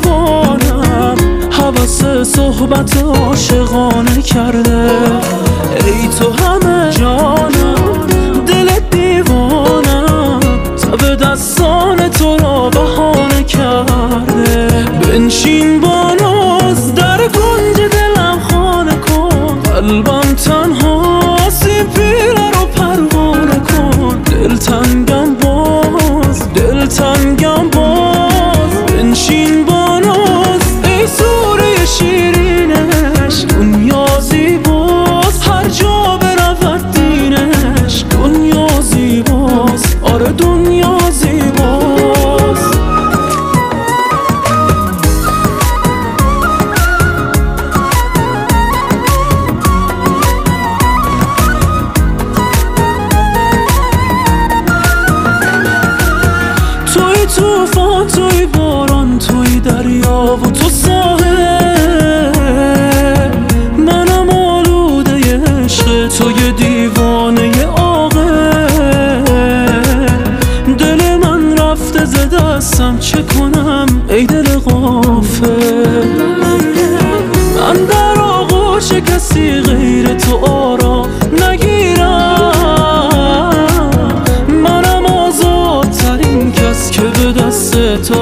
دیوانم حوث صحبت عاشقانه کرده. ای تو همه جانم دل دیوانم تب دستان تو را بهانه کرده. بنشین با ناز در کنج دلم خانه کن، قلبم تنهاست این پیله رو پروانه کن. دلتنگم باز دلتنگم باز، بنشین با ناز ای سوره شیرینش. دنیا زیباست هر جا برود دینش، دنیا زیباست آره دنیا زیباست. توی توفان توی باران توی دریا و تو ساحل، منم آلوده عشق توی دیوانه عاقل. دل من رفته ز دستم چه کنم ای دل غافل. من در آغوش کسی غیر تو آرام نگیرم، منم آزادترین کس که به دست تو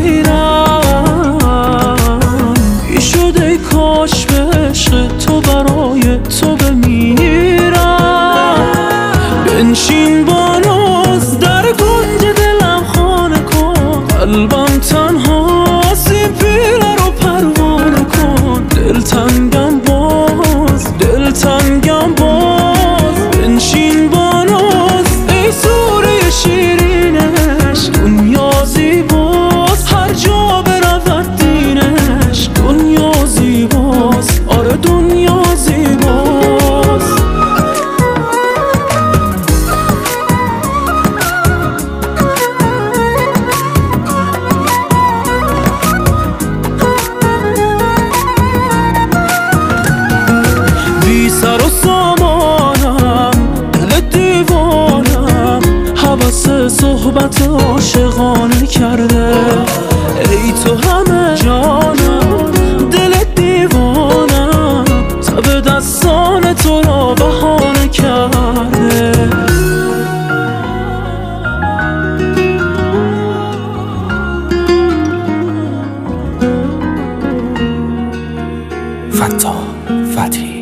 اسیرم. بی شد ای کاش به عشق تو برای تو بمیرم. بنشین با ناز در کنج دلم خانه کن، قلبم تنهاست این پیله رو پروانه کن. دلتنگم باز دلتنگم باز، بنشین با ناز ای سوره شیرینش. دنیا زیباست هر جا برود دینش، دنیا زیباست آره دنیا زیباست. بی سر و سامانم دل دیوانم حوث صحبت عاشقانه کرده. ای تو همه جانم دل دیوانم تب دستان تو را بهانه کرده. فتاح فتحی